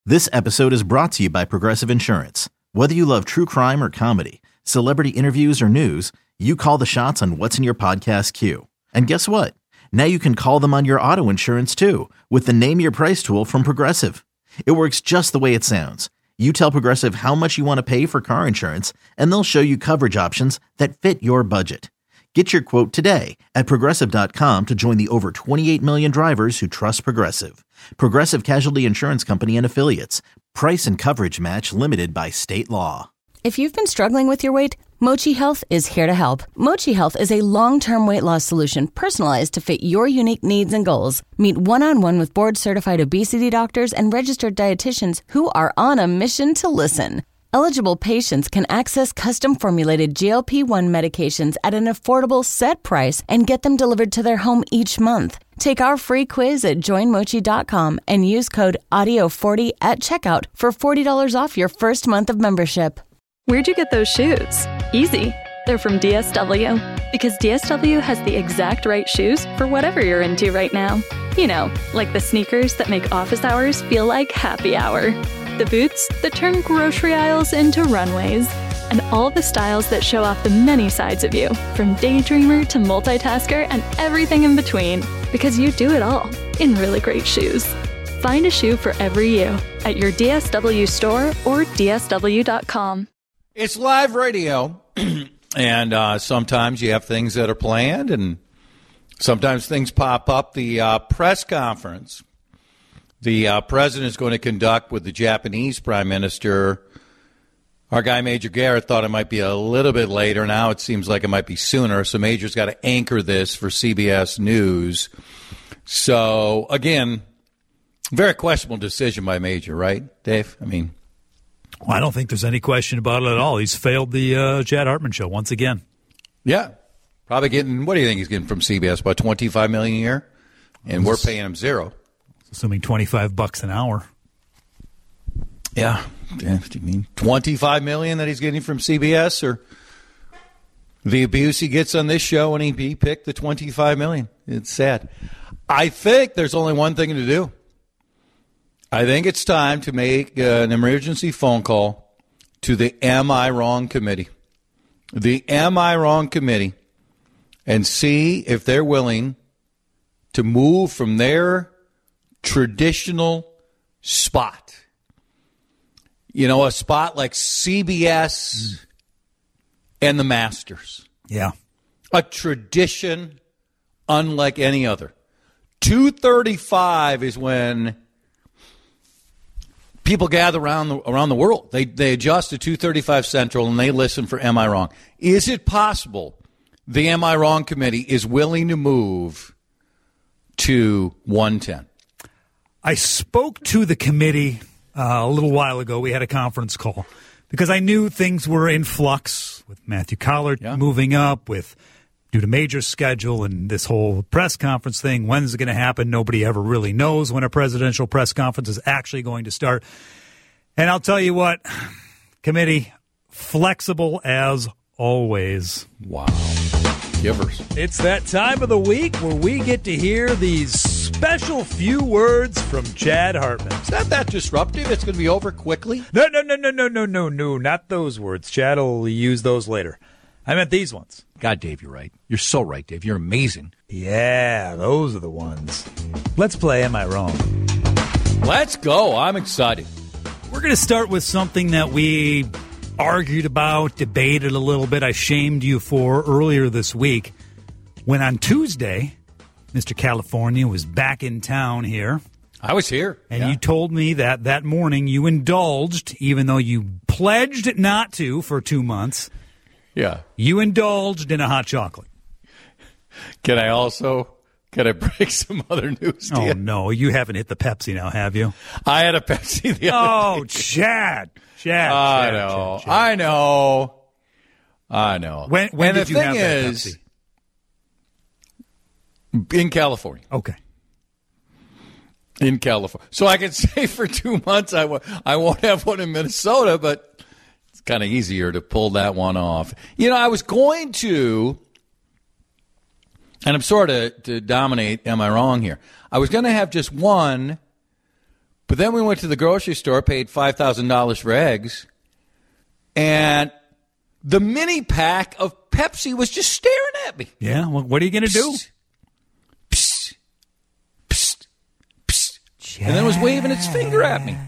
This episode is brought to you by Progressive Insurance. Whether you love true crime or comedy, celebrity interviews or news, you call the shots on what's in your podcast queue. And guess what? Now you can call them on your auto insurance too with the Name Your Price tool from Progressive. It works just the way it sounds. You tell Progressive how much you want to pay for car insurance, and they'll show you coverage options that fit your budget. Get your quote today at Progressive.com to join the over 28 million drivers who trust Progressive. Progressive Casualty Insurance Company and Affiliates. Price and coverage match limited by state law. If you've been struggling with your weight, Mochi Health is here to help. Mochi Health is a long-term weight loss solution personalized to fit your unique needs and goals. Meet one-on-one with board-certified obesity doctors and registered dietitians who are on a mission to listen. Eligible patients can access custom-formulated GLP-1 medications at an affordable set price and get them delivered to their home each month. Take our free quiz at joinmochi.com and use code AUDIO40 at checkout for $40 off your first month of membership. Where'd you get those shoes? Easy. They're from DSW. Because DSW has the exact right shoes for whatever you're into right now. You know, like the sneakers that make office hours feel like happy hour. The boots that turn grocery aisles into runways. And all the styles that show off the many sides of you, from daydreamer to multitasker and everything in between. Because you do it all in really great shoes. Find a shoe for every you at your DSW store or DSW.com. It's live radio, and sometimes you have things that are planned, and sometimes things pop up. The press conference the president is going to conduct with the Japanese prime minister. Our guy, Major Garrett, thought it might be a little bit later. Now it seems like it might be sooner, so Major's got to anchor this for CBS News. So, again, very questionable decision by Major, right, Dave? I mean, well, I don't think there's any question about it at all. He's failed the Chad Hartman show once again. Yeah. Probably getting, what do you think he's getting from CBS? About $25 million a year? And we're paying him $0. Assuming $25 an hour. Yeah. Do you mean $25 million that he's getting from CBS, or the abuse he gets on this show when he picked the $25 million? It's sad. I think there's only one thing to do. I think it's time to make an emergency phone call to the Am I Wrong Committee. The Am I Wrong Committee, and see if they're willing to move from their traditional spot. You know, a spot like CBS and the Masters. Yeah. A tradition unlike any other. 2:35 is when people gather around the world. They adjust to 2:35 Central and they listen for Am I Wrong? Is it possible the Am I Wrong Committee is willing to move to 110? I spoke to the committee a little while ago. We had a conference call because I knew things were in flux with Matthew Collard moving up, with due to Major's schedule and this whole press conference thing. When's it going to happen? Nobody ever really knows when a presidential press conference is actually going to start. And I'll tell you what, committee, flexible as always. Wow. Givers. It's that time of the week where we get to hear these special few words from Chad Hartman. Is that disruptive? It's going to be over quickly? No, not those words. Chad will use those later. I meant these ones. God, Dave, you're right. You're so right, Dave. You're amazing. Yeah, those are the ones. Let's play Am I Wrong? Let's go. I'm excited. We're going to start with something that we argued about, debated a little bit. I shamed you for earlier this week when on Tuesday, Mr. California was back in town here. I was here. And you told me that morning you indulged, even though you pledged not to for 2 months. Yeah. You indulged in a hot chocolate. Can I break some other news to you? Oh, no. You haven't hit the Pepsi now, have you? I had a Pepsi the other day. Chad. I know. When did you have that Pepsi? In California. Okay. In California. So I can say for 2 months I won't have one in Minnesota, but it's kind of easier to pull that one off. You know, I was going to, and I'm sorry to dominate, am I wrong here? I was going to have just one But then we went to the grocery store, paid $5,000 for eggs, and the mini pack of Pepsi was just staring at me. Yeah, well, what are you going to do? Psst, psst, psst. And then it was waving its finger at me.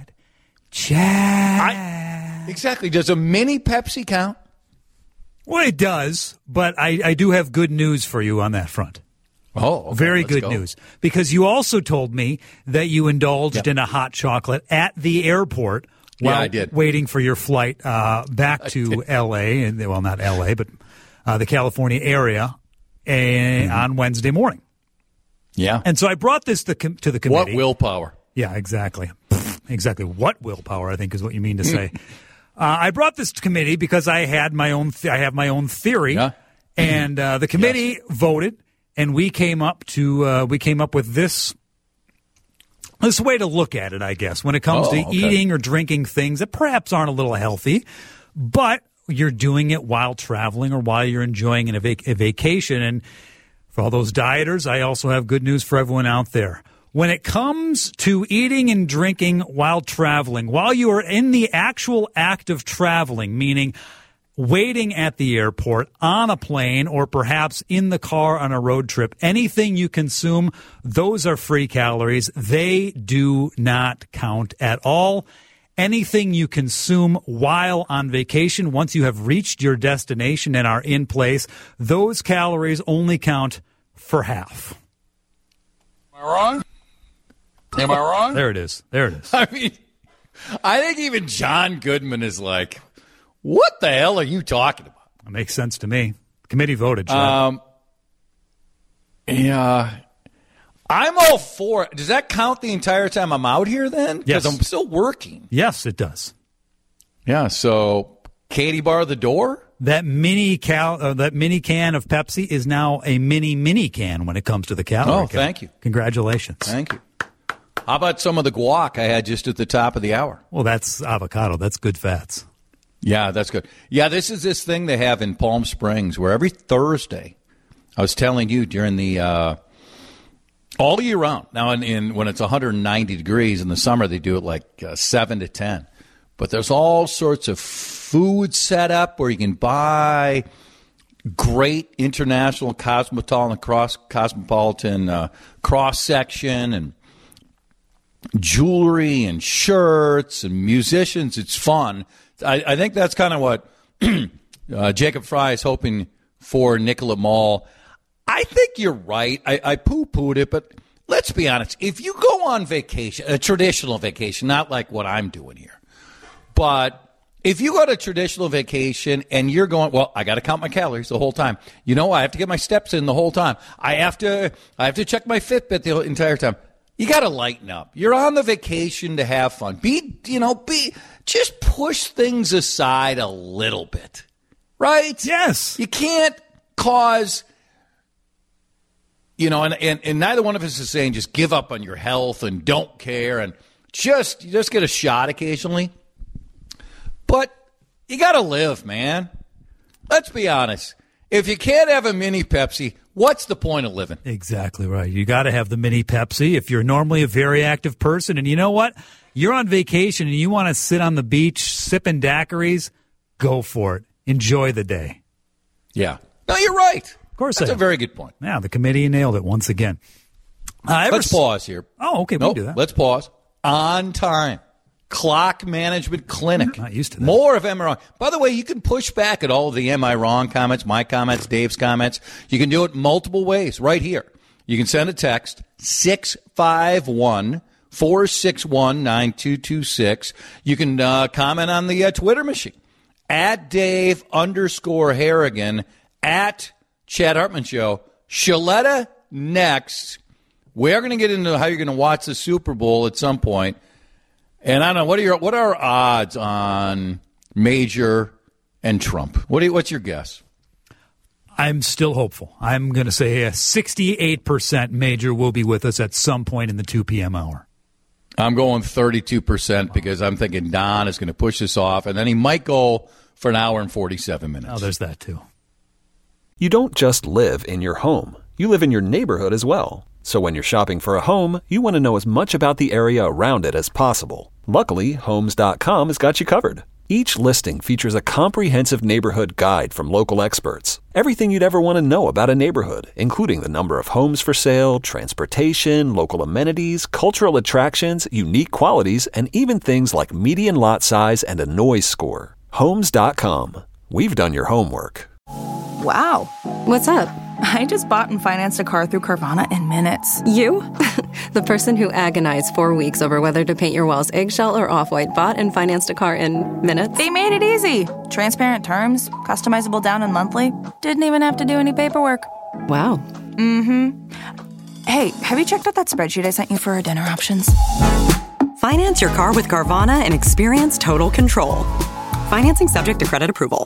Chad. Exactly. Does a mini Pepsi count? Well, it does, but I do have good news for you on that front. Oh, okay, very good news. Because you also told me that you indulged in a hot chocolate at the airport while I did. waiting for your flight back to L.A., and well, not L.A., but the California area on Wednesday morning. Yeah. And so I brought this to the committee. What willpower? Yeah, exactly. Exactly. What willpower, I think, is what you mean to say. I brought this to committee because I had my own. I have my own theory, and the committee voted, and we came up with this way to look at it. I guess when it comes to eating or drinking things that perhaps aren't a little healthy, but you're doing it while traveling or while you're enjoying a vacation. And for all those dieters, I also have good news for everyone out there. When it comes to eating and drinking while traveling, while you are in the actual act of traveling, meaning waiting at the airport, on a plane, or perhaps in the car on a road trip, anything you consume, those are free calories. They do not count at all. Anything you consume while on vacation, once you have reached your destination and are in place, those calories only count for half. Am I wrong? Am I wrong? There it is. There it is. I mean, I think even John Goodman is like, what the hell are you talking about? It makes sense to me. Committee voted, John. Yeah. I'm all for it. Does that count the entire time I'm out here then? Yes. Because I'm still working. Yes, it does. Yeah, so Katie bar the door? That mini can of Pepsi is now a mini can when it comes to the calorie count. Thank you. Congratulations. Thank you. How about some of the guac I had just at the top of the hour? Well, that's avocado. That's good fats. Yeah, that's good. Yeah, this is this thing they have in Palm Springs where every Thursday, I was telling you during the all year round. Now, when it's 190 degrees in the summer, they do it like 7 to 10. But there's all sorts of food set up where you can buy great international cosmopolitan cross section and jewelry and shirts and musicians. It's fun. I think that's kind of what Jacob Fry is hoping for Nicollet Mall. I think you're right. I poo-pooed it, but let's be honest. If you go on vacation, a traditional vacation, not like what I'm doing here, but if you go to a traditional vacation and you're going, well, I got to count my calories the whole time. You know, I have to get my steps in the whole time. I have to check my Fitbit the entire time. You got to lighten up. You're on the vacation to have fun. Just push things aside a little bit, right? Yes. You can't cause, and neither one of us is saying just give up on your health and don't care and just get a shot occasionally. But you got to live, man. Let's be honest. If you can't have a mini Pepsi, what's the point of living? Exactly right. You got to have the mini Pepsi if you're normally a very active person. And you know what? You're on vacation and you want to sit on the beach sipping daiquiris, go for it. Enjoy the day. Yeah. No, you're right. Of course That's a very good point. Yeah, the committee nailed it once again. Let's pause here. Oh, okay. We can do that. Let's pause. On time. Clock Management Clinic. Not used to that. More of Am I Wrong. By the way, you can push back at all of the Am I Wrong comments, my comments, Dave's comments. You can do it multiple ways right here. You can send a text, 651-461-9226. You can comment on the Twitter machine, at Dave_Harrigan, at Chad Hartman Show. Shaletta next. We're going to get into how you're going to watch the Super Bowl at some point. And I don't know, what are our odds on Major and Trump? What's your guess? I'm still hopeful. I'm going to say a 68% Major will be with us at some point in the 2 p.m. hour. I'm going 32% because I'm thinking Don is going to push this off, and then he might go for an hour and 47 minutes. Oh, there's that too. You don't just live in your home. You live in your neighborhood as well. So when you're shopping for a home, you want to know as much about the area around it as possible. Luckily, Homes.com has got you covered. Each listing features a comprehensive neighborhood guide from local experts. Everything you'd ever want to know about a neighborhood, including the number of homes for sale, transportation, local amenities, cultural attractions, unique qualities, and even things like median lot size and a noise score. Homes.com. We've done your homework. Wow. What's up? I just bought and financed a car through Carvana in minutes. You? The person who agonized 4 weeks over whether to paint your walls eggshell or off-white bought and financed a car in minutes? They made it easy. Transparent terms, customizable down and monthly. Didn't even have to do any paperwork. Wow. Mm-hmm. Hey, have you checked out that spreadsheet I sent you for our dinner options? Finance your car with Carvana and experience total control. Financing subject to credit approval.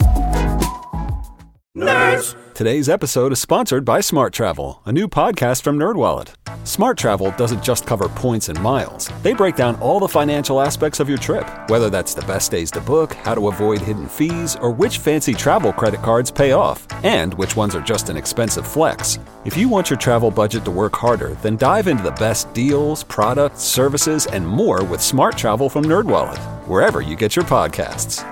Nerds! Today's episode is sponsored by Smart Travel, a new podcast from NerdWallet. Smart Travel doesn't just cover points and miles. They break down all the financial aspects of your trip, whether that's the best days to book, how to avoid hidden fees, or which fancy travel credit cards pay off, and which ones are just an expensive flex. If you want your travel budget to work harder, then dive into the best deals, products, services, and more with Smart Travel from NerdWallet, wherever you get your podcasts.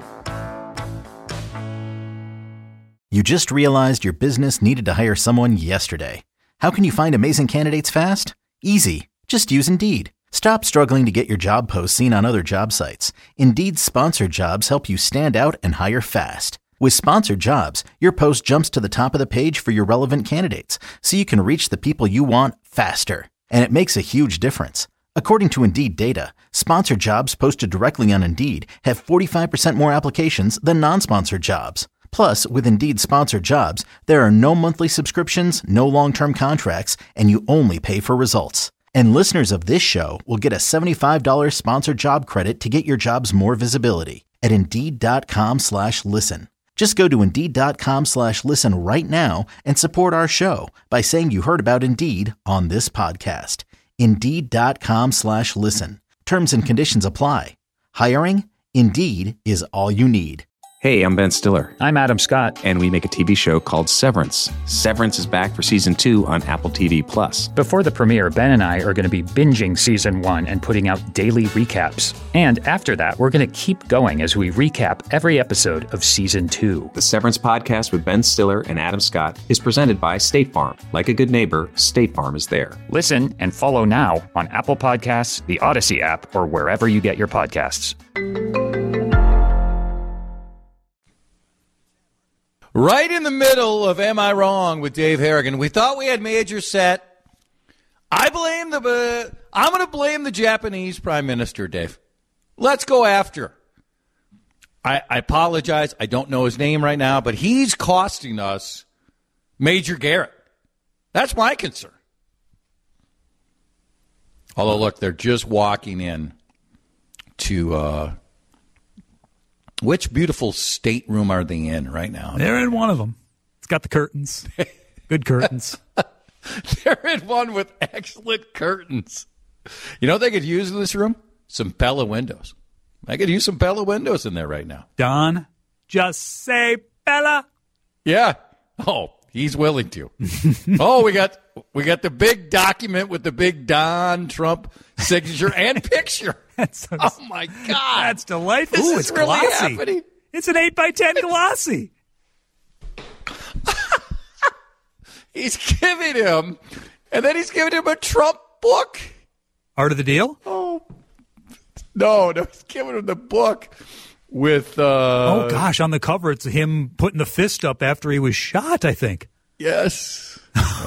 You just realized your business needed to hire someone yesterday. How can you find amazing candidates fast? Easy. Just use Indeed. Stop struggling to get your job posts seen on other job sites. Indeed's sponsored jobs help you stand out and hire fast. With sponsored jobs, your post jumps to the top of the page for your relevant candidates, so you can reach the people you want faster. And it makes a huge difference. According to Indeed data, sponsored jobs posted directly on Indeed have 45% more applications than non-sponsored jobs. Plus, with Indeed sponsored jobs, there are no monthly subscriptions, no long-term contracts, and you only pay for results. And listeners of this show will get a $75 sponsored job credit to get your jobs more visibility at Indeed.com/listen. Just go to Indeed.com/listen right now and support our show by saying you heard about Indeed on this podcast. Indeed.com/listen. Terms and conditions apply. Hiring? Indeed is all you need. Hey, I'm Ben Stiller. I'm Adam Scott. And we make a TV show called Severance. Severance is back for Season 2 on Apple TV+. Before the premiere, Ben and I are going to be binging Season 1 and putting out daily recaps. And after that, we're going to keep going as we recap every episode of Season 2. The Severance podcast with Ben Stiller and Adam Scott is presented by State Farm. Like a good neighbor, State Farm is there. Listen and follow now on Apple Podcasts, the Odyssey app, or wherever you get your podcasts. Right in the middle of Am I Wrong with Dave Harrigan. We thought we had Major set. I'm going to blame the Japanese Prime Minister, Dave. Let's go after. I apologize. I don't know his name right now, but he's costing us Major Garrett. That's my concern. Although, look, they're just walking in to... which beautiful stateroom are they in right now? They're in one of them. It's got the curtains. Good curtains. They're in one with excellent curtains. You know what they could use in this room? Some Bella windows. I could use some Bella windows in there right now. Don, just say Bella. Yeah. Oh, he's willing to. Oh, we got the big document with the big Don Trump signature and picture. Oh, my God. That's delightful. This Ooh, is it's really glossy. happening. It's an 8x10 glossy. He's giving him, and then he's giving him a Trump book. Art of the Deal? Oh, no, he's giving him the book with... oh, gosh, on the cover, it's him putting the fist up after he was shot, I think. Yes.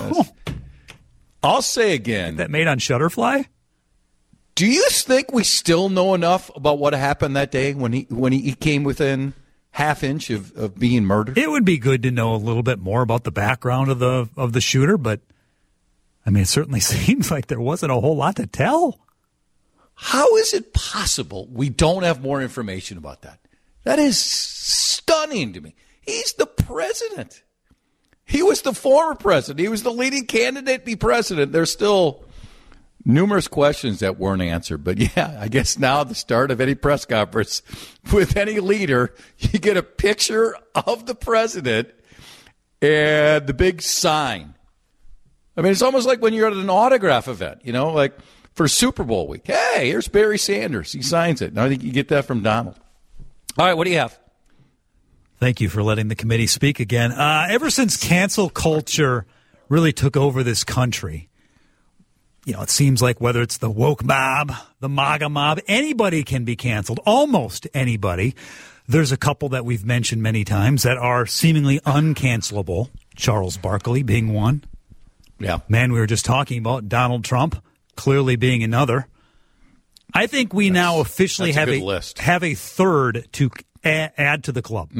I'll say again. That made on Shutterfly? Do you think we still know enough about what happened that day when he came within half inch of being murdered? It would be good to know a little bit more about the background of the shooter, but I mean, it certainly seems like there wasn't a whole lot to tell. How is it possible we don't have more information about that? That is stunning to me. He's the president. He was the former president. He was the leading candidate to be president. There's still numerous questions that weren't answered. But, yeah, I guess now the start of any press conference with any leader, you get a picture of the president and the big sign. I mean, it's almost like when you're at an autograph event, like for Super Bowl week. Hey, here's Barry Sanders. He signs it. And I think you get that from Donald. All right, what do you have? Thank you for letting the committee speak again. Ever since cancel culture really took over this country, it seems like whether it's the woke mob, the MAGA mob, anybody can be canceled. Almost anybody. There's a couple that we've mentioned many times that are seemingly uncancelable. Charles Barkley being one. Yeah. Man, we were just talking about Donald Trump clearly being another. I think we now officially have a third to add to the club.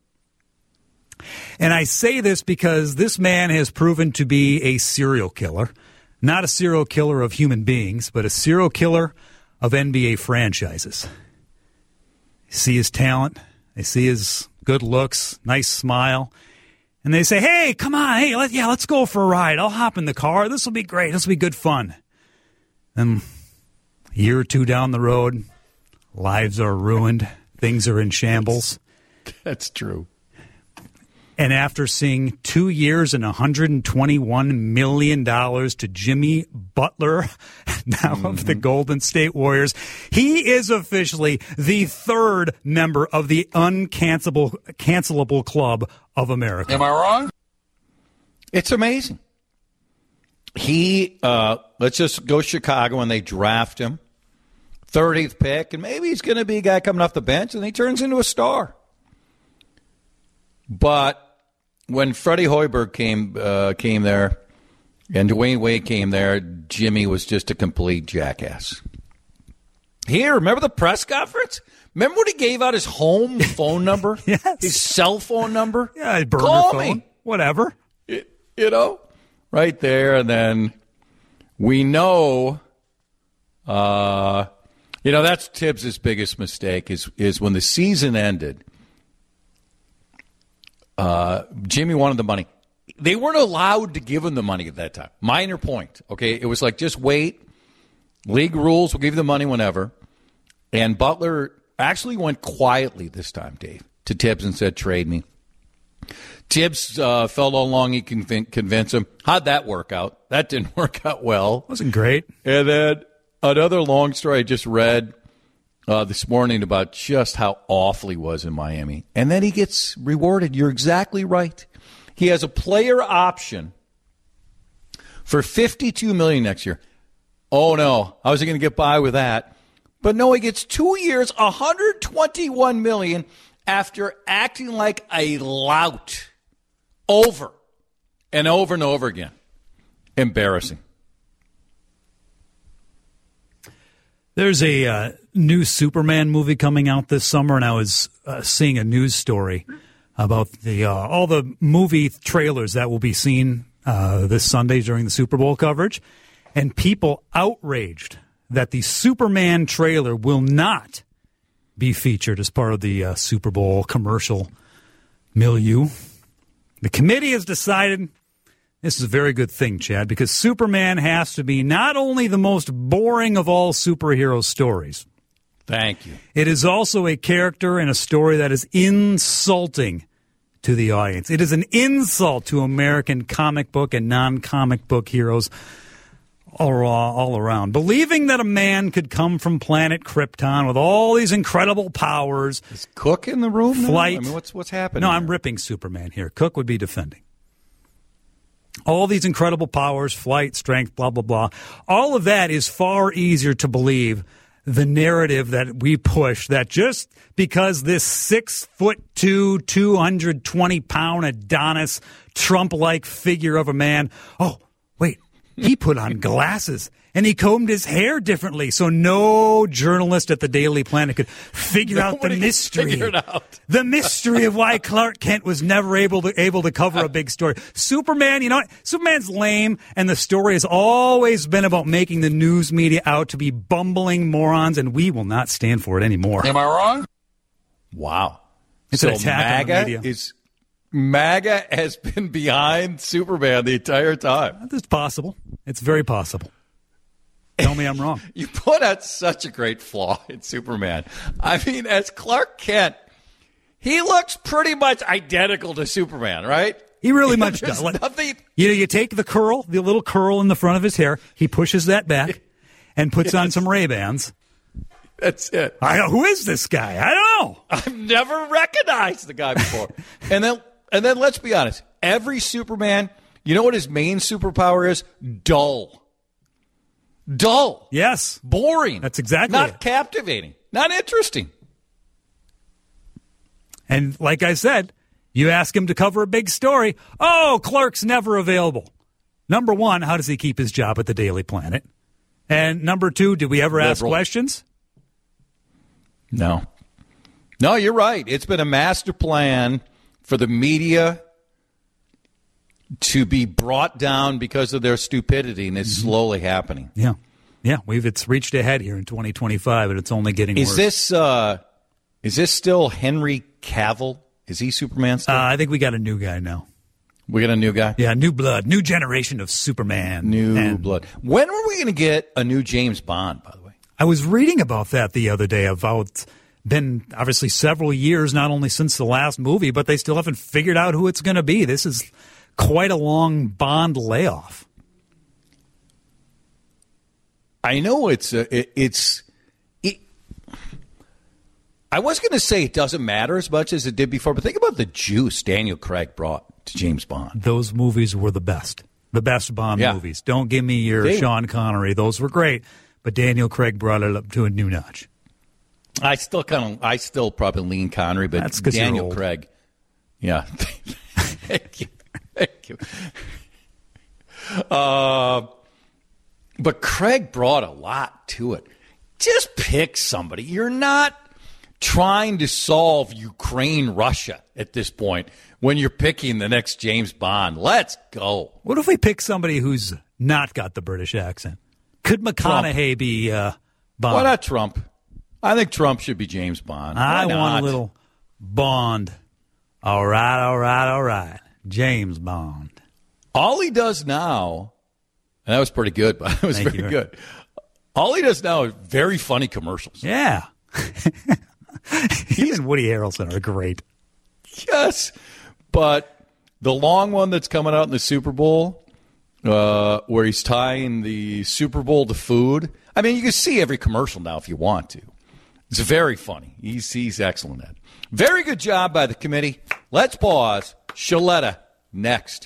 And I say this because this man has proven to be a serial killer. Not a serial killer of human beings, but a serial killer of NBA franchises. They see his talent. They see his good looks, nice smile. And they say, hey, come on. Hey, let's go for a ride. I'll hop in the car. This will be great. This will be good fun. And a year or two down the road, lives are ruined. Things are in shambles. That's true. And after seeing 2 years and $121 million to Jimmy Butler, now of the Golden State Warriors, he is officially the third member of the uncancelable club of America. Am I wrong? It's amazing. Let's just go Chicago when they draft him. 30th pick, and maybe he's going to be a guy coming off the bench, and he turns into a star. But when Freddie Hoiberg came there and Dwayne Wade came there, Jimmy was just a complete jackass. Here, remember the press conference? Remember when he gave out his home phone number? Yes. His cell phone number? Yeah, burner Call phone. me. Whatever. Right there. And then we know, that's Tibbs' biggest mistake is when the season ended. Jimmy wanted the money. They weren't allowed to give him the money at that time. Minor point. Okay, it was like, just wait. League rules, we'll give you the money whenever. And Butler actually went quietly this time, Dave, to Tibbs and said, trade me. Tibbs felt how long he can convince him. How'd that work out? That didn't work out well. Wasn't great. And then another long story I just read this morning about just how awful he was in Miami. And then he gets rewarded. You're exactly right. He has a player option for $52 million next year. Oh, no. How is he going to get by with that? But no, he gets 2 years, $121 million after acting like a lout over and over and over again. Embarrassing. There's a new Superman movie coming out this summer, and I was seeing a news story about all the movie trailers that will be seen this Sunday during the Super Bowl coverage, and people outraged that the Superman trailer will not be featured as part of the Super Bowl commercial milieu. The committee has decided this is a very good thing, Chad, because Superman has to be not only the most boring of all superhero stories. Thank you. It is also a character in a story that is insulting to the audience. It is an insult to American comic book and non-comic book heroes all around. Believing that a man could come from planet Krypton with all these incredible powers. Is Cook in the room? Flight. I mean, what's happening? No, I'm ripping Superman here. Cook would be defending. All these incredible powers, flight, strength, blah, blah, blah. All of that is far easier to believe the narrative that we push, that just because this 6'2", 220-pound Adonis Trump-like figure of a man, oh, wait, he put on glasses and he combed his hair differently, so no journalist at the Daily Planet could figure out the mystery. The mystery of why Clark Kent was never able to cover a big story. Superman, you know what? Superman's lame, and the story has always been about making the news media out to be bumbling morons, and we will not stand for it anymore. Am I wrong? Wow. It's an attack on the media. MAGA has been behind Superman the entire time. It's possible. It's very possible. Tell me I'm wrong. You put out such a great flaw in Superman. I mean, as Clark Kent, he looks pretty much identical to Superman, right? He really much does. Nothing. You take the curl, the little curl in the front of his hair, he pushes that back and puts on some Ray-Bans. That's it. Who is this guy? I don't know. I've never recognized the guy before. and then let's be honest. Every Superman, you know what his main superpower is? Dull. Yes. Boring. That's exactly Not it. captivating. Not interesting. And like I said, you ask him to cover a big story. Oh, Clark's never available. Number one, how does he keep his job at the Daily Planet? And number two, did we ever ask questions? No. No, you're right. It's been a master plan for the media to be brought down because of their stupidity, and it's slowly happening. Yeah. Yeah, it's reached a head here in 2025, and it's only getting worse. Is this still Henry Cavill? Is he Superman still? I think we got a new guy now. We got a new guy? Yeah, new blood, new generation of Superman. New blood. When are we going to get a new James Bond, by the way? I was reading about that the other day, about it's been obviously several years, not only since the last movie, but they still haven't figured out who it's going to be. This is quite a long Bond layoff. I know I was going to say it doesn't matter as much as it did before, but think about the juice Daniel Craig brought to James Bond. Those movies were the best Bond movies. Don't give me your Sean Connery. Those were great, but Daniel Craig brought it up to a new notch. I still probably lean Connery, but that's Daniel Craig. Yeah. Thank you. But Craig brought a lot to it. Just pick somebody. You're not trying to solve Ukraine-Russia at this point when you're picking the next James Bond. Let's go. What if we pick somebody who's not got the British accent? Could McConaughey be Bond? Why not Trump? I think Trump should be James Bond. I want a little Bond. All right. James Bond. All he does now, and that was pretty good, but it was very good. All he does now is very funny commercials. Yeah. He and Woody Harrelson are great. Yes. But the long one that's coming out in the Super Bowl, where he's tying the Super Bowl to food. I mean, you can see every commercial now if you want to. It's very funny. He's excellent at it. Very good job by the committee. Let's pause. Shaletta next.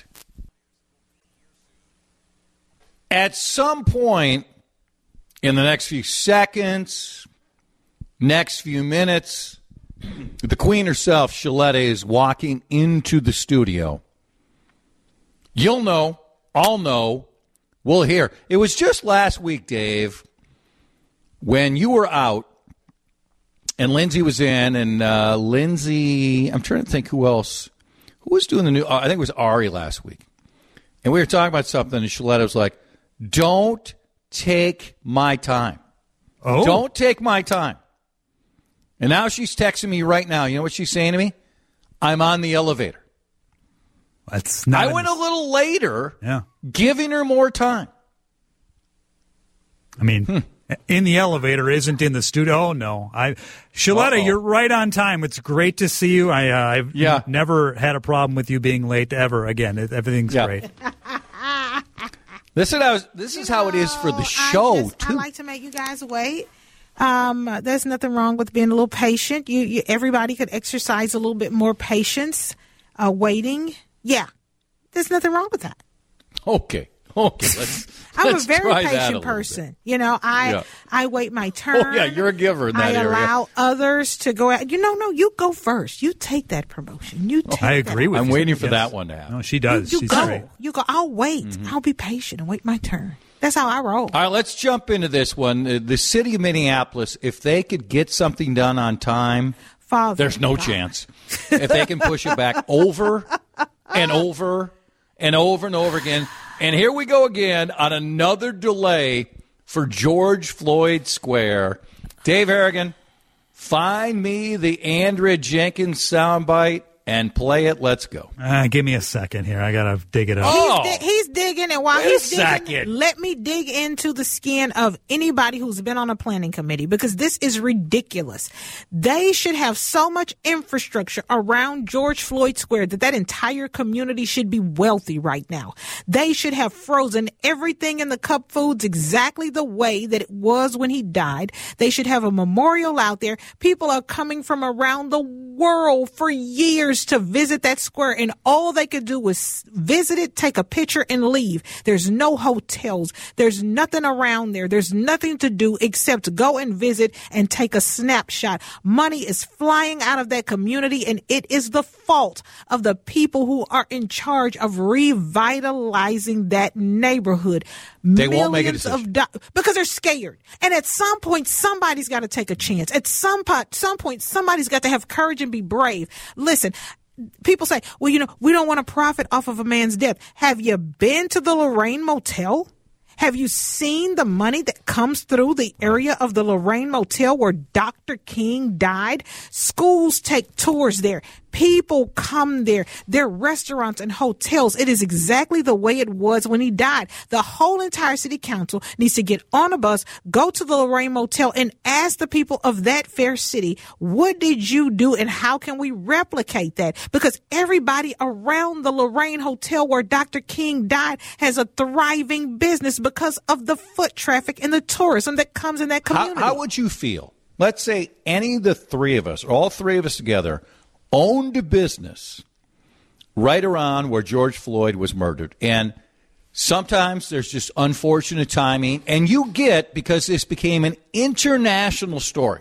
At some point in the next few seconds, next few minutes, the Queen herself, Shaletta, is walking into the studio. You'll know. I'll know. We'll hear. It was just last week, Dave, when you were out and Lindsay was in, and Lindsay, I'm trying to think who else. Who was doing the new? I think it was Ari last week. And we were talking about something, and Shaletta was like, don't take my time. Oh. Don't take my time. And now she's texting me right now. You know what she's saying to me? I'm on the elevator. I went a little later, giving her more time. I mean, in the elevator isn't in the studio. Oh, no. Shaletta, you're right on time. It's great to see you. I've never had a problem with you being late ever again. Everything's great. This is how it is for the show, too. I like to make you guys wait. There's nothing wrong with being a little patient. Everybody could exercise a little bit more patience, waiting. Yeah, there's nothing wrong with that. Okay. I'm a very patient person. You know, I wait my turn. Oh, yeah, you're a giver in that area. I allow others to go out. No, you go first. You take that promotion. I agree with you. I'm waiting for that one to happen. No, she does. You She's go. great. You go. I'll wait. Mm-hmm. I'll be patient and wait my turn. That's how I roll. All right, let's jump into this one. The city of Minneapolis, if they could get something done on time, there's no chance. If they can push it back over and over and over and over again. And here we go again on another delay for George Floyd Square. Dave Harrigan, find me the Andrea Jenkins soundbite and play it. Let's go. Give me a second here. I got to dig it up. He's he's digging, let me dig into the skin of anybody who's been on a planning committee, because this is ridiculous. They should have so much infrastructure around George Floyd Square that entire community should be wealthy right now. They should have frozen everything in the cup foods exactly the way that it was when he died. They should have a memorial out there. People are coming from around the world for years to visit that square, and all they could do was visit it, take a picture, and leave. There's no hotels. There's nothing around there. There's nothing to do except go and visit and take a snapshot. Money is flying out of that community, and it is the fault of the people who are in charge of revitalizing that neighborhood. They won't make a decision. Because they're scared. And at some point, somebody's got to take a chance. At some point, somebody's got to have courage and be brave. Listen, people say, well, we don't want to profit off of a man's death. Have you been to the Lorraine Motel? Have you seen the money that comes through the area of the Lorraine Motel where Dr. King died? Schools take tours there. People come there. There are restaurants and hotels. It is exactly the way it was when he died. The whole entire city council needs to get on a bus, go to the Lorraine Motel, and ask the people of that fair city, what did you do and how can we replicate that? Because everybody around the Lorraine Hotel where Dr. King died has a thriving business because of the foot traffic and the tourism that comes in that community. How would you feel? Let's say any of the three of us, or all three of us together, owned a business right around where George Floyd was murdered. And sometimes there's just unfortunate timing. And you get, because this became an international story,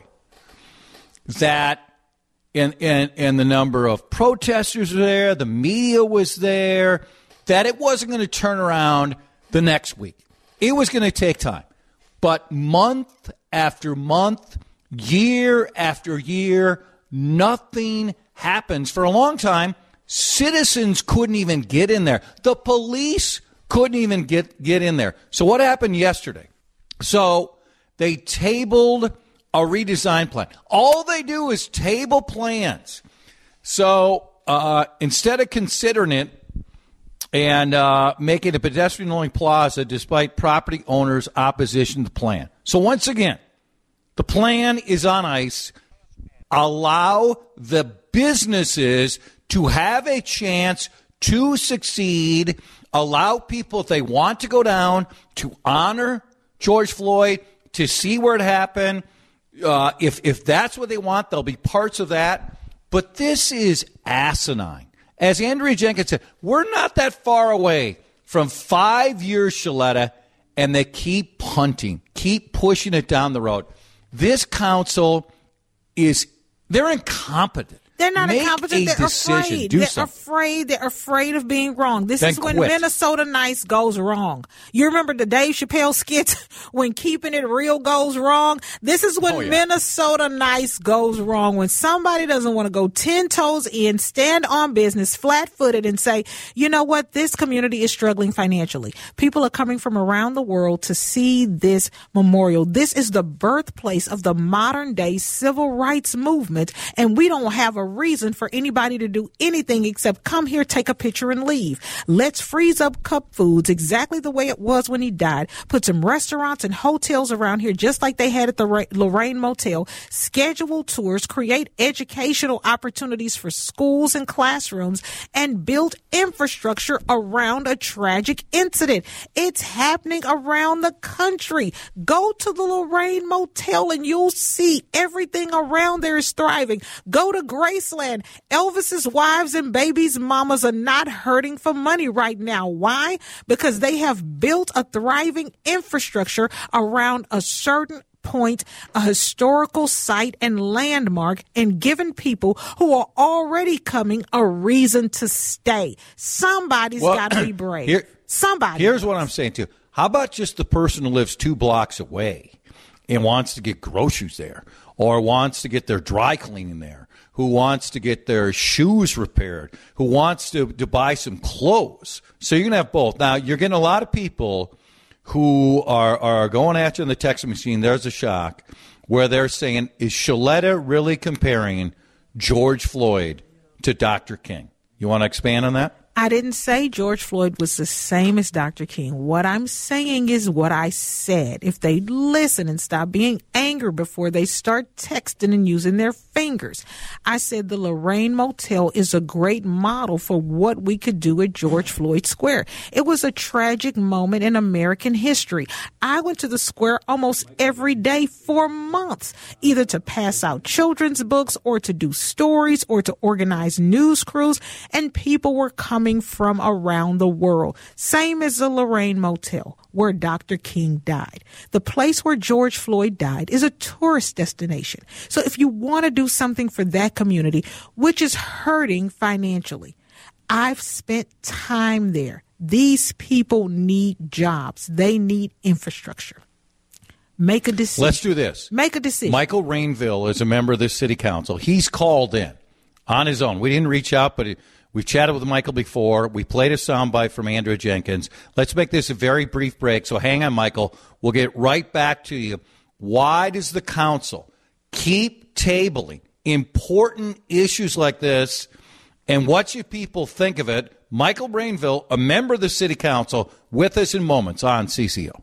that in the number of protesters were there, the media was there, that it wasn't going to turn around the next week. It was going to take time. But month after month, year after year, nothing happens. For a long time, citizens couldn't even get in there. The police couldn't even get in there. So what happened yesterday? So they tabled a redesign plan. All they do is table plans. So instead of considering it and making a pedestrian-only plaza despite property owners' opposition to the plan. So once again, the plan is on ice. Allow the businesses to have a chance to succeed. Allow people, if they want to go down, to honor George Floyd, to see where it happened. If that's what they want, there'll be parts of that. But this is asinine. As Andrea Jenkins said, we're not that far away from 5 years, Shaletta, and they keep punting, keep pushing it down the road. This council they're incompetent. They're not incompetent. They're afraid. They're afraid of being wrong. This is when Minnesota Nice goes wrong. You remember the Dave Chappelle skit when Keeping It Real goes wrong? This is when Minnesota Nice goes wrong. When somebody doesn't want to go 10 toes in, stand on business, flat-footed, and say, you know what? This community is struggling financially. People are coming from around the world to see this memorial. This is the birthplace of the modern-day civil rights movement, and we don't have a reason for anybody to do anything except come here, take a picture, and leave. Let's freeze up cup foods exactly the way it was when he died. Put some restaurants and hotels around here just like they had at the Lorraine Motel. Schedule tours, create educational opportunities for schools and classrooms, and build infrastructure around a tragic incident. It's happening around the country. Go to the Lorraine Motel and you'll see everything around there is thriving. Go to Graceland. Elvis's wives and babies' mamas are not hurting for money right now. Why? Because they have built a thriving infrastructure around a certain point, a historical site and landmark, and given people who are already coming a reason to stay. Somebody's got to be brave. Here's what I'm saying to you. How about just the person who lives 2 blocks away and wants to get groceries there, or wants to get their dry cleaning there, who wants to get their shoes repaired, who wants to buy some clothes? So you're going to have both. Now, you're getting a lot of people who are going at you in the text machine. There's a shock where they're saying, is Shaletta really comparing George Floyd to Dr. King? You want to expand on that? I didn't say George Floyd was the same as Dr. King. What I'm saying is what I said. If they listen and stop being angry before they start texting and using their fingers. I said the Lorraine Motel is a great model for what we could do at George Floyd Square. It was a tragic moment in American history. I went to the square almost every day for months, either to pass out children's books or to do stories or to organize news crews, and people were coming from around the world. Same as the Lorraine Motel, where Dr. King died. The place where George Floyd died is a tourist destination. So if you want to do something for that community, which is hurting financially, I've spent time there. These people need jobs. They need infrastructure. Make a decision. Let's do this. Make a decision. Michael Rainville is a member of the city council. He's called in on his own. We didn't reach out, but we've chatted with Michael before. We played a soundbite from Andrea Jenkins. Let's make this a very brief break. So hang on, Michael. We'll get right back to you. Why does the council keep tabling important issues like this? And what should people think of it? Michael Rainville, a member of the city council, with us in moments on CCO.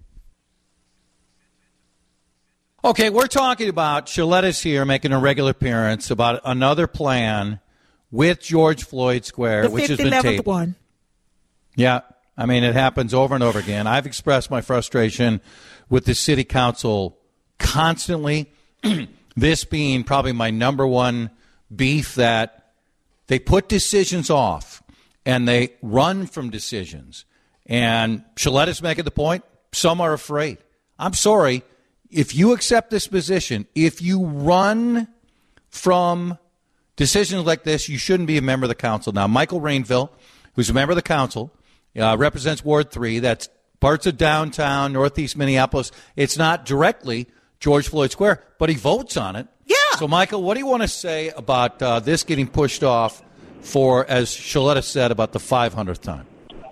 Okay, we're talking about Shaletta's here making a regular appearance about another plan with George Floyd Square, which has been taped. One. Yeah, I mean, it happens over and over again. I've expressed my frustration with the city council constantly, this being probably my number one beef, that they put decisions off and they run from decisions. And Shaletta's making the point, some are afraid. I'm sorry. If you accept this position, if you run from decisions like this, you shouldn't be a member of the council. Now, Michael Rainville, who's a member of the council, represents Ward 3. That's parts of downtown, northeast Minneapolis. It's not directly George Floyd Square, but he votes on it. Yeah. So, Michael, what do you want to say about this getting pushed off for, as Shaletta said, about the 500th time?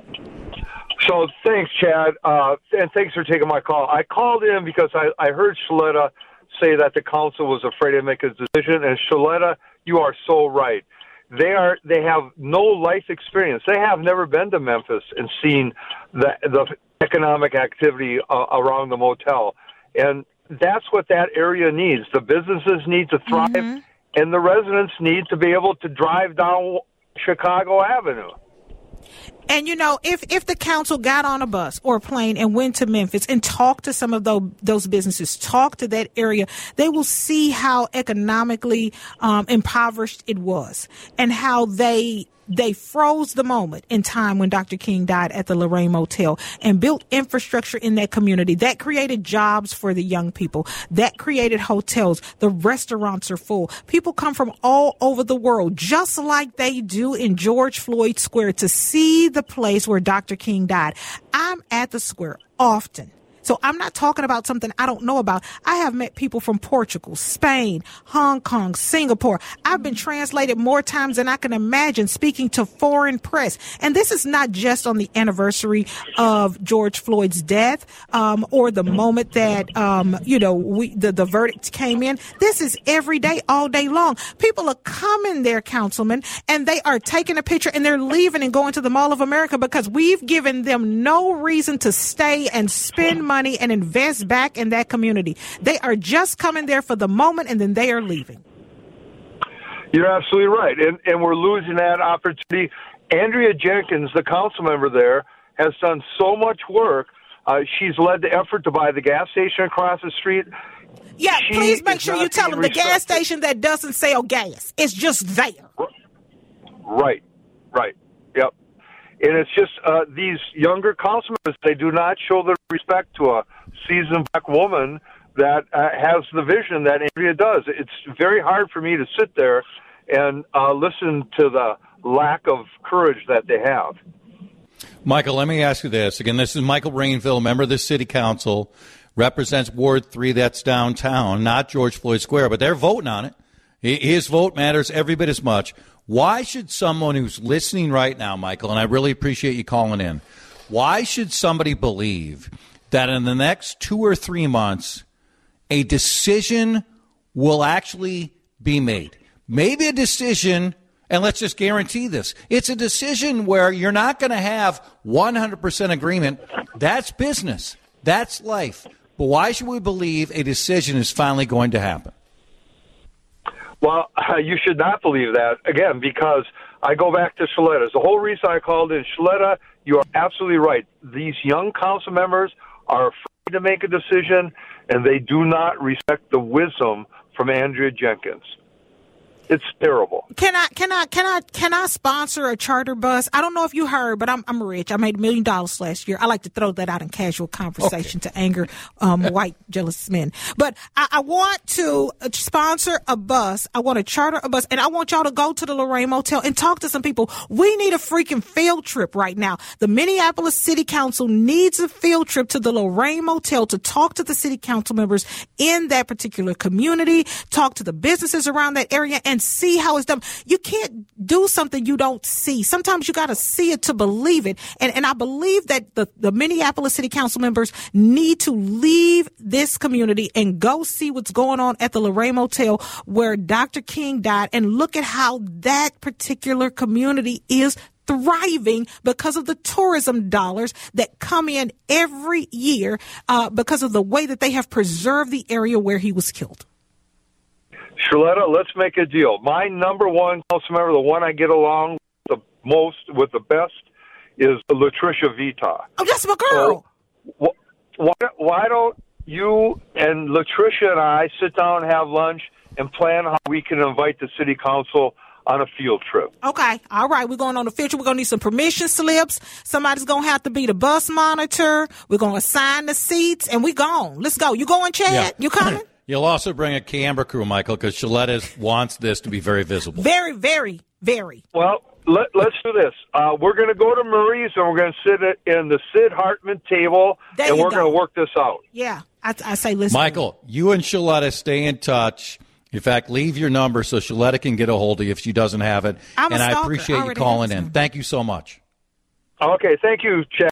So thanks, Chad, and thanks for taking my call. I called in because I heard Shaletta say that the council was afraid to make a decision, and Shaletta, you are so right. They have no life experience. They have never been to Memphis and seen the economic activity around the motel, and that's what that area needs. The businesses need to thrive, and the residents need to be able to drive down Chicago Avenue. And, you know, if the council got on a bus or a plane and went to Memphis and talked to some of those businesses, talked to that area, they will see how economically impoverished it was and how they froze the moment in time when Dr. King died at the Lorraine Motel and built infrastructure in that community. That created jobs for the young people. That created hotels. The restaurants are full. People come from all over the world, just like they do in George Floyd Square, to see the place where Dr. King died. I'm at the square often. So I'm not talking about something I don't know about. I have met people from Portugal, Spain, Hong Kong, Singapore. I've been translated more times than I can imagine speaking to foreign press. And this is not just on the anniversary of George Floyd's death or the moment that, the verdict came in. This is every day, all day long. People are coming there, councilman, and they are taking a picture and they're leaving and going to the Mall of America because we've given them no reason to stay and spend money and invest back in that community. They are just coming there for the moment and then they are leaving. You're absolutely right. And we're losing that opportunity. Andrea Jenkins, the council member there, has done so much work. She's led the effort to buy the gas station across the street. Yeah, please make sure you tell them the gas station that doesn't sell gas. It's just there. Right. Yep. And it's just these younger council members, they do not show the respect to a seasoned black woman that has the vision that Andrea does. It's very hard for me to sit there and listen to the lack of courage that they have. Michael, let me ask you this. Again, this is Michael Rainville, member of the city council, represents Ward 3, that's downtown, not George Floyd Square, but they're voting on it. His vote matters every bit as much. Why should someone who's listening right now, Michael, and I really appreciate you calling in, why should somebody believe that in the next 2 or 3 months a decision will actually be made? Maybe a decision, and let's just guarantee this. It's a decision where you're not going to have 100% agreement. That's business. That's life. But why should we believe a decision is finally going to happen? Well, you should not believe that, again, because I go back to Shaletta. The whole reason I called in, Shaletta, you are absolutely right. These young council members are afraid to make a decision, and they do not respect the wisdom from Andrea Jenkins. It's terrible. Can I sponsor a charter bus? I don't know if you heard, but I'm rich. I made $1 million last year. I like to throw that out in casual conversation to anger white jealous men. But I want to sponsor a bus. I want to charter a bus, and I want y'all to go to the Lorraine Motel and talk to some people. We need a freaking field trip right now. The Minneapolis City Council needs a field trip to the Lorraine Motel to talk to the city council members in that particular community, talk to the businesses around that area, and see how it's done. You can't do something you don't see. Sometimes you got to see it to believe it. And I believe that the Minneapolis City Council members need to leave this community and go see what's going on at the Lorraine Motel where Dr. King died, and look at how that particular community is thriving because of the tourism dollars that come in every year because of the way that they have preserved the area where he was killed. Shaletta, let's make a deal. My number one council member, the one I get along the most with the best, is Latricia Vita. Oh, that's my girl. So, why don't you and Latricia and I sit down and have lunch and plan how we can invite the city council on a field trip? Okay. All right. We're going on a field trip. We're going to need some permission slips. Somebody's going to have to be the bus monitor. We're going to assign the seats, and we gone. Let's go. You going, Chad? Yeah. You coming? You'll also bring a camera crew, Michael, because Shaletta wants this to be very visible. Very, very, very. Well, let's do this. We're going to go to Marie's, and we're going to sit in the Sid Hartman table, and we're going to work this out. Yeah. I say listen. Michael, you and Shaletta stay in touch. In fact, leave your number so Shaletta can get a hold of you if she doesn't have it. I'm a and stalker. I appreciate you calling in. Thank you so much. Okay. Thank you, Chad.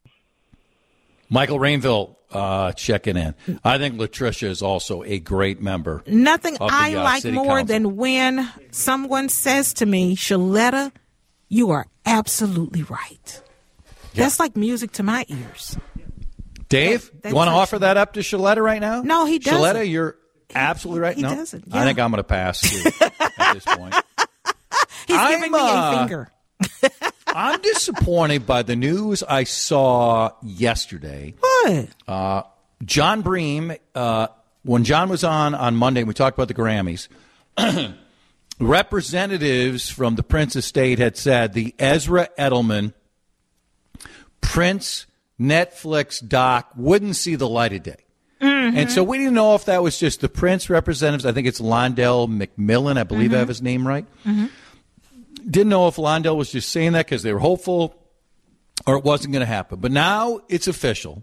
Michael Rainville checking in. I think Latricia is also a great member. Nothing of the, I like City more Council. than when someone says to me, Shaletta, you are absolutely right. Yeah. That's like music to my ears. Dave, you want to offer that up to Shaletta right now? No, he doesn't. Shaletta, you're absolutely right. He no, doesn't. Yeah. I think I'm going to pass too at this point. He's giving me a finger. I'm disappointed by the news I saw yesterday. What? John Bream, when John was on Monday, we talked about the Grammys, representatives from the Prince estate had said the Ezra Edelman Prince Netflix doc wouldn't see the light of day. Mm-hmm. And so we didn't know if that was just the Prince representatives. I think it's Londell McMillan. I believe I have his name right. Mm-hmm. Didn't know if Londell was just saying that because they were hopeful or it wasn't going to happen. But now it's official.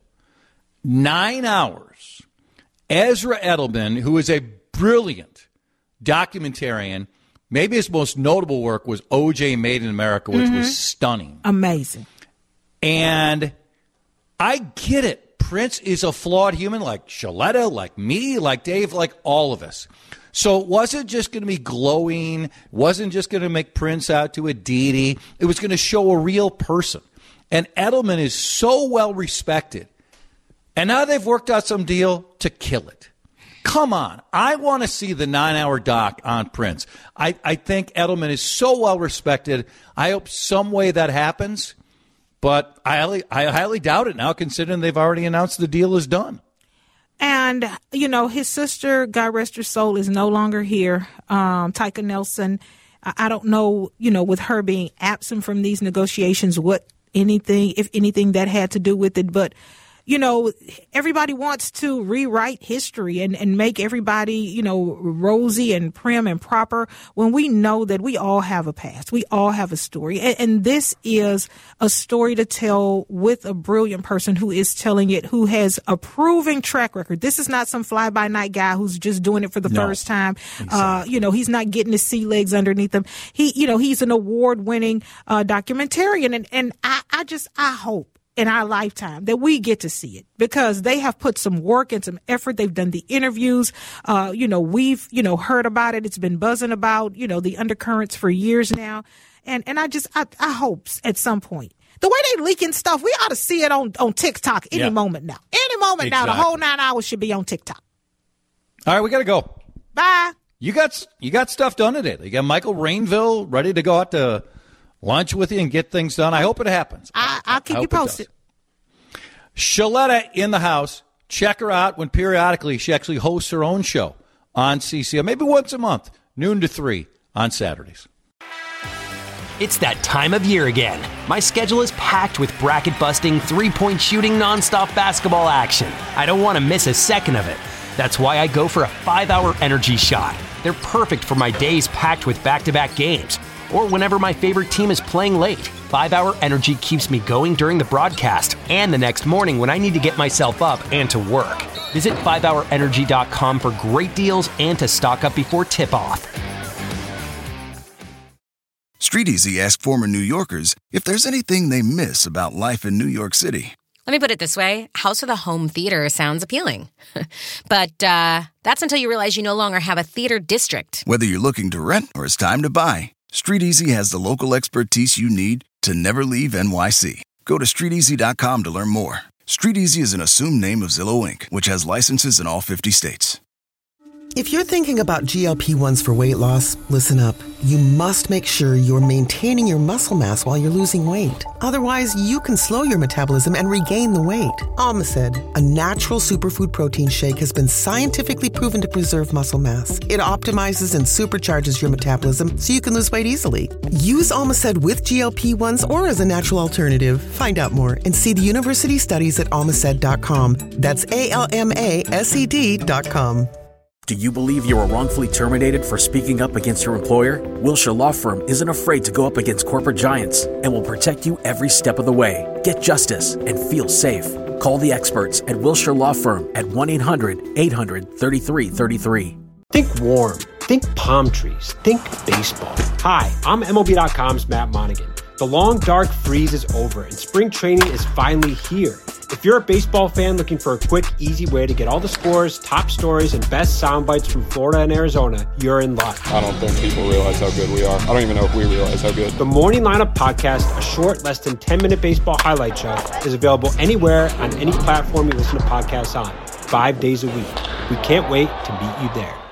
9 hours. Ezra Edelman, who is a brilliant documentarian, maybe his most notable work was O.J. Made in America, which was stunning. Amazing. And I get it. Prince is a flawed human like Shaletta, like me, like Dave, like all of us. So it wasn't just going to be glowing, wasn't just going to make Prince out to a deity. It was going to show a real person. And Edelman is so well respected. And now they've worked out some deal to kill it. Come on. I want to see the 9-hour doc on Prince. I think Edelman is so well respected. I hope some way that happens. But I highly doubt it now, considering they've already announced the deal is done. And, you know, his sister, God rest her soul, is no longer here. Tyka Nelson, I don't know, you know, with her being absent from these negotiations, if anything that had to do with it. But, you know, everybody wants to rewrite history and make everybody, you know, rosy and prim and proper when we know that we all have a past. We all have a story. And this is a story to tell with a brilliant person who is telling it, who has a proven track record. This is not some fly-by-night guy who's just doing it for the first time. Exactly. You know, he's not getting his sea legs underneath him. He's an award-winning documentarian. And I hope in our lifetime that we get to see it, because they have put some work and some effort. They've done the interviews. We've, heard about it. It's been buzzing about, the undercurrents for years now. And I hope at some point, the way they leaking stuff, we ought to see it on TikTok any moment now. Any moment now, the whole 9 hours should be on TikTok. All right, we got to go. Bye. You got stuff done today. You got Michael Rainville ready to go out to lunch with you and get things done. I hope it happens. I'll keep you posted. Shaletta in the house. Check her out when periodically she actually hosts her own show on CCO, maybe once a month, noon to 3 on Saturdays. It's that time of year again. My schedule is packed with bracket-busting, three-point shooting, nonstop basketball action. I don't want to miss a second of it. That's why I go for a 5-hour energy shot. They're perfect for my days packed with back-to-back games, or whenever my favorite team is playing late. 5-hour energy keeps me going during the broadcast and the next morning when I need to get myself up and to work. Visit 5hourenergy.com for great deals and to stock up before tip-off. StreetEasy asked former New Yorkers if there's anything they miss about life in New York City. Let me put it this way. House of the Home Theater sounds appealing. But that's until you realize you no longer have a theater district. Whether you're looking to rent or it's time to buy, StreetEasy has the local expertise you need to never leave NYC. Go to StreetEasy.com to learn more. StreetEasy is an assumed name of Zillow Inc., which has licenses in all 50 states. If you're thinking about GLP-1s for weight loss, listen up. You must make sure you're maintaining your muscle mass while you're losing weight. Otherwise, you can slow your metabolism and regain the weight. Almacid, a natural superfood protein shake, has been scientifically proven to preserve muscle mass. It optimizes and supercharges your metabolism so you can lose weight easily. Use Almacid with GLP-1s or as a natural alternative. Find out more and see the university studies at almacid.com. That's ALMASED.com. Do you believe you were wrongfully terminated for speaking up against your employer? Wilshire Law Firm isn't afraid to go up against corporate giants and will protect you every step of the way. Get justice and feel safe. Call the experts at Wilshire Law Firm at 1-800-800-3333. Think warm. Think palm trees. Think baseball. Hi, I'm MLB.com's Matt Monaghan. The long, dark freeze is over and spring training is finally here. If you're a baseball fan looking for a quick, easy way to get all the scores, top stories, and best sound bites from Florida and Arizona, you're in luck. I don't think people realize how good we are. I don't even know if we realize how good. The Morning Lineup Podcast, a short, less than 10-minute baseball highlight show, is available anywhere on any platform you listen to podcasts on, 5 days a week. We can't wait to meet you there.